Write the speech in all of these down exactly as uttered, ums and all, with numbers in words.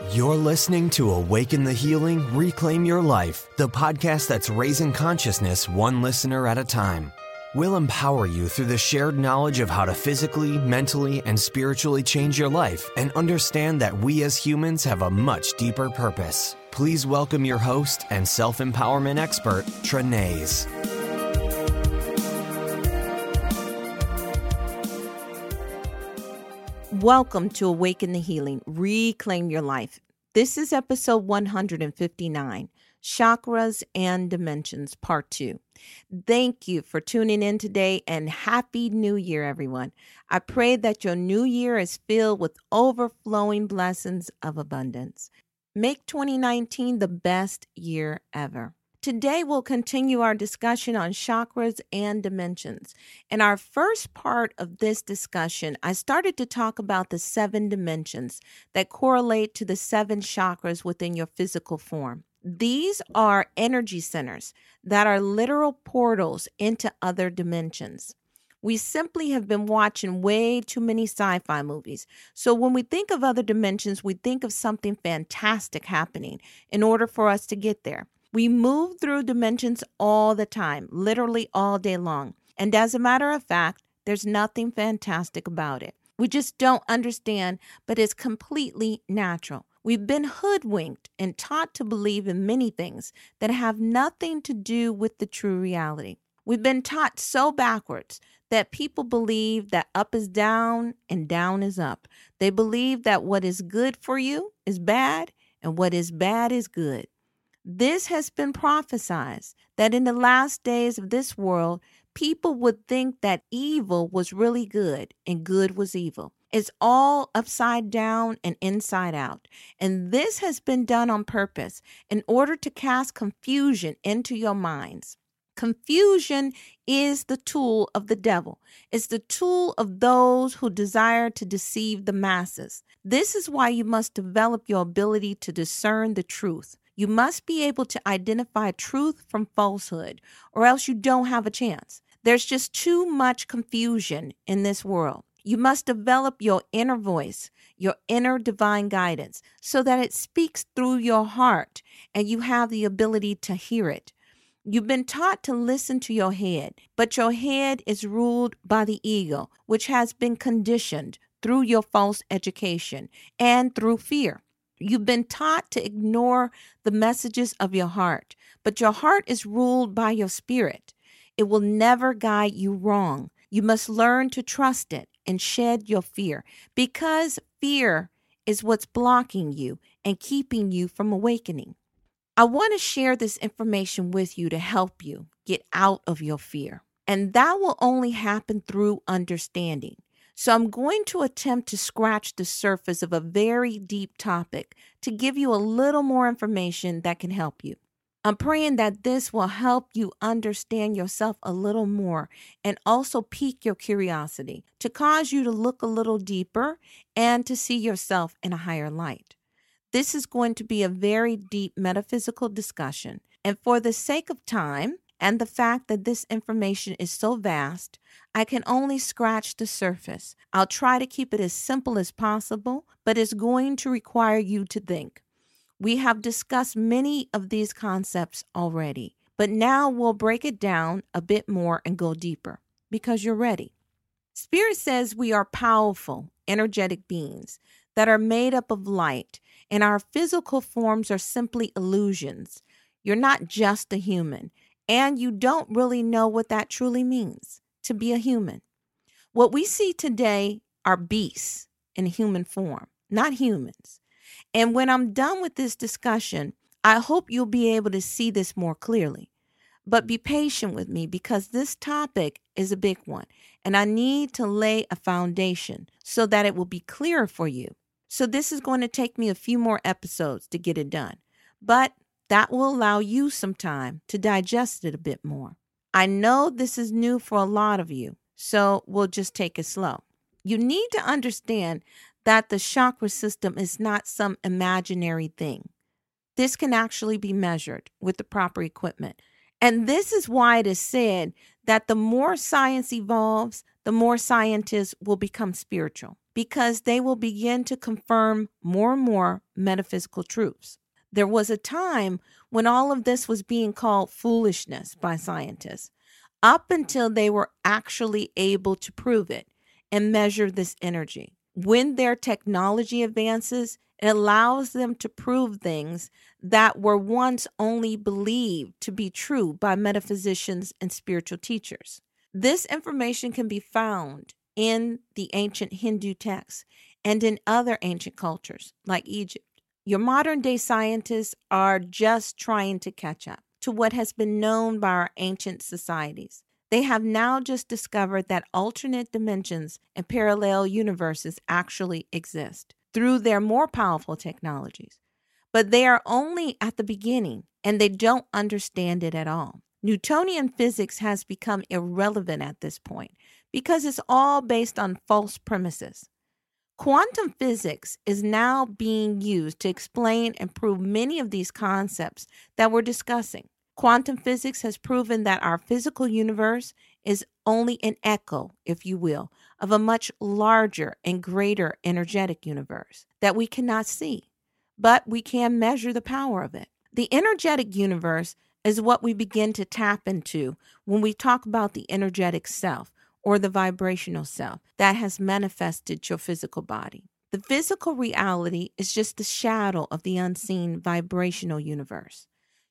You're listening to Awaken the Healing, Reclaim Your Life, the podcast that's raising consciousness one listener at a time. We'll empower you through the shared knowledge of how to physically, mentally, and spiritually change your life and understand that we as humans have a much deeper purpose. Please welcome your host and self-empowerment expert, Trenaise. Welcome to Awaken the Healing, Reclaim Your Life. This is episode one hundred fifty-nine, Chakras and Dimensions, part two. Thank you for tuning in today and Happy New Year, everyone. I pray that your new year is filled with overflowing blessings of abundance. Make twenty nineteen the best year ever. Today, we'll continue our discussion on chakras and dimensions. In our first part of this discussion, I started to talk about the seven dimensions that correlate to the seven chakras within your physical form. These are energy centers that are literal portals into other dimensions. We simply have been watching way too many sci-fi movies. So when we think of other dimensions, we think of something fantastic happening in order for us to get there. We move through dimensions all the time, literally all day long. And as a matter of fact, there's nothing fantastic about it. We just don't understand, but it's completely natural. We've been hoodwinked and taught to believe in many things that have nothing to do with the true reality. We've been taught so backwards that people believe that up is down and down is up. They believe that what is good for you is bad and what is bad is good. This has been prophesied that in the last days of this world, people would think that evil was really good and good was evil. It's all upside down and inside out. And this has been done on purpose in order to cast confusion into your minds. Confusion is the tool of the devil. It's the tool of those who desire to deceive the masses. This is why you must develop your ability to discern the truth. You must be able to identify truth from falsehood, or else you don't have a chance. There's just too much confusion in this world. You must develop your inner voice, your inner divine guidance, so that it speaks through your heart and you have the ability to hear it. You've been taught to listen to your head, but your head is ruled by the ego, which has been conditioned through your false education and through fear. You've been taught to ignore the messages of your heart, but your heart is ruled by your spirit. It will never guide you wrong. You must learn to trust it and shed your fear, because fear is what's blocking you and keeping you from awakening. I want to share this information with you to help you get out of your fear, and that will only happen through understanding. So I'm going to attempt to scratch the surface of a very deep topic to give you a little more information that can help you. I'm praying that this will help you understand yourself a little more and also pique your curiosity to cause you to look a little deeper and to see yourself in a higher light. This is going to be a very deep metaphysical discussion, and for the sake of time and the fact that this information is so vast, I can only scratch the surface. I'll try to keep it as simple as possible, but it's going to require you to think. We have discussed many of these concepts already, but now we'll break it down a bit more and go deeper because you're ready. Spirit says we are powerful, energetic beings that are made up of light, and our physical forms are simply illusions. You're not just a human. And you don't really know what that truly means, to be a human. What we see today are beasts in human form, not humans. And when I'm done with this discussion, I hope you'll be able to see this more clearly. But be patient with me because this topic is a big one, and I need to lay a foundation so that it will be clearer for you. So this is going to take me a few more episodes to get it done. But that will allow you some time to digest it a bit more. I know this is new for a lot of you, so we'll just take it slow. You need to understand that the chakra system is not some imaginary thing. This can actually be measured with the proper equipment. And this is why it is said that the more science evolves, the more scientists will become spiritual. because they will begin to confirm more and more metaphysical truths. There was a time when all of this was being called foolishness by scientists, up until they were actually able to prove it and measure this energy. When their technology advances, it allows them to prove things that were once only believed to be true by metaphysicians and spiritual teachers. This information can be found in the ancient Hindu texts and in other ancient cultures like Egypt. Your modern day scientists are just trying to catch up to what has been known by our ancient societies. They have now just discovered that alternate dimensions and parallel universes actually exist through their more powerful technologies. But they are only at the beginning, and they don't understand it at all. Newtonian physics has become irrelevant at this point because it's all based on false premises. Quantum physics is now being used to explain and prove many of these concepts that we're discussing. Quantum physics has proven that our physical universe is only an echo, if you will, of a much larger and greater energetic universe that we cannot see, but we can measure the power of it. The energetic universe is what we begin to tap into when we talk about the energetic self or the vibrational self that has manifested your physical body. The physical reality is just the shadow of the unseen vibrational universe.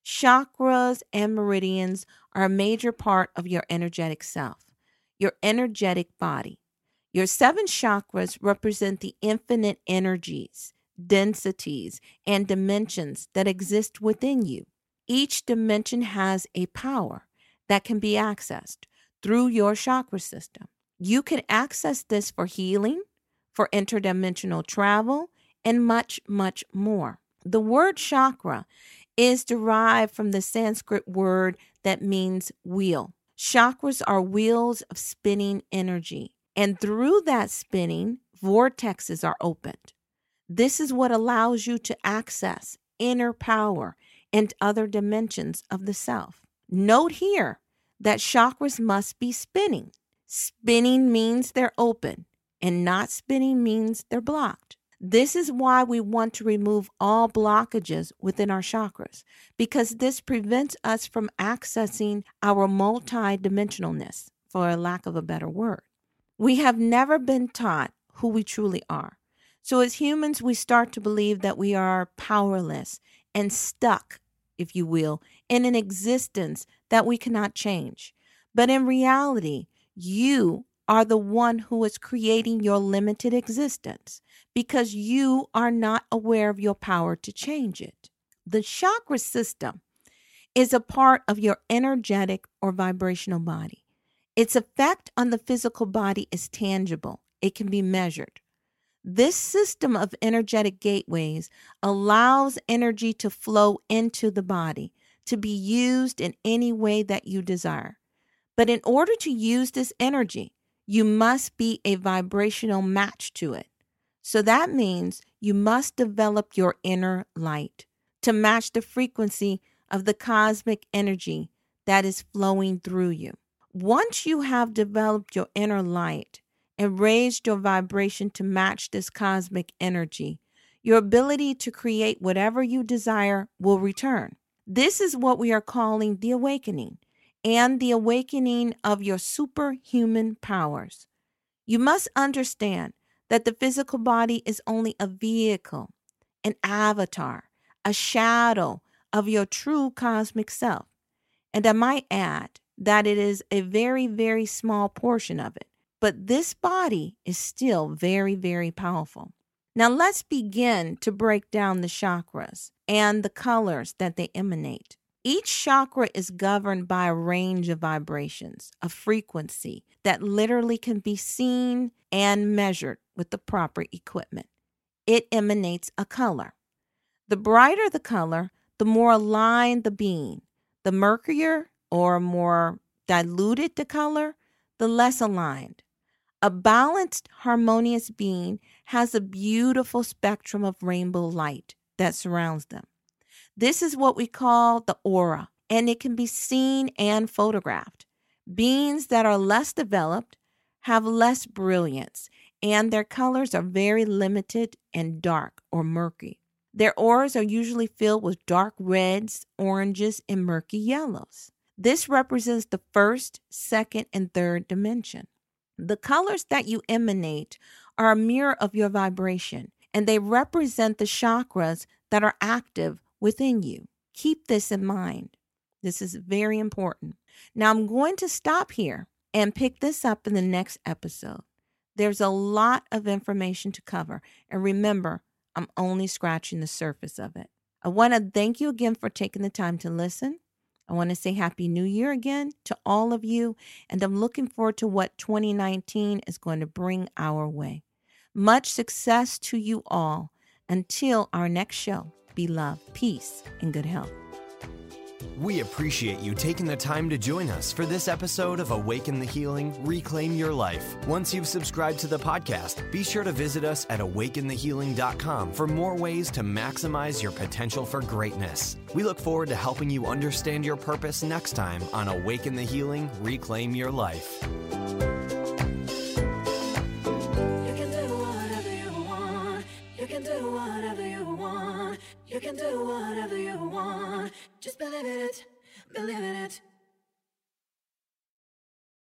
Chakras and meridians are a major part of your energetic self, your energetic body. Your seven chakras represent the infinite energies, densities, and dimensions that exist within you. Each dimension has a power that can be accessed through your chakra system. You can access this for healing, for interdimensional travel, and much, much more. The word chakra is derived from the Sanskrit word that means wheel. Chakras are wheels of spinning energy, and through that spinning, vortexes are opened. This is what allows you to access inner power and other dimensions of the self. Note here that chakras must be spinning. Spinning means they're open, and not spinning means they're blocked. This is why we want to remove all blockages within our chakras, because this prevents us from accessing our multidimensionalness, for a lack of a better word. We have never been taught who we truly are. So as humans, we start to believe that we are powerless and stuck, if you will, in an existence that we cannot change. But in reality, you are the one who is creating your limited existence because you are not aware of your power to change it. The chakra system is a part of your energetic or vibrational body. Its effect on the physical body is tangible. It can be measured. This system of energetic gateways allows energy to flow into the body to be used in any way that you desire. But in order to use this energy, you must be a vibrational match to it. So that means you must develop your inner light to match the frequency of the cosmic energy that is flowing through you. Once you have developed your inner light and raised your vibration to match this cosmic energy, your ability to create whatever you desire will return. This is what we are calling the awakening, and the awakening of your superhuman powers. You must understand that the physical body is only a vehicle, an avatar, a shadow of your true cosmic self. And I might add that it is a very, very small portion of it. But this body is still very, very powerful. Now let's begin to break down the chakras and the colors that they emanate. Each chakra is governed by a range of vibrations, a frequency that literally can be seen and measured with the proper equipment. It emanates a color. The brighter the color, the more aligned the being. The murkier or more diluted the color, the less aligned. A balanced, harmonious being has a beautiful spectrum of rainbow light that surrounds them. This is what we call the aura, and it can be seen and photographed. Beings that are less developed have less brilliance and their colors are very limited and dark or murky. Their auras are usually filled with dark reds, oranges, and murky yellows. This represents the first, second, and third dimension. The colors that you emanate are a mirror of your vibration, and they represent the chakras that are active within you. Keep this in mind. This is very important. Now, I'm going to stop here and pick this up in the next episode. There's a lot of information to cover, and remember, I'm only scratching the surface of it. I want to thank you again for taking the time to listen. I want to say Happy New Year again to all of you, and I'm looking forward to what twenty nineteen is going to bring our way. Much success to you all. Until our next show, be love, peace, and good health. We appreciate you taking the time to join us for this episode of Awaken the Healing, Reclaim Your Life. Once you've subscribed to the podcast, be sure to visit us at awaken the healing dot com for more ways to maximize your potential for greatness. We look forward to helping you understand your purpose next time on Awaken the Healing, Reclaim Your Life. You can do whatever you want. Just believe it, believe it.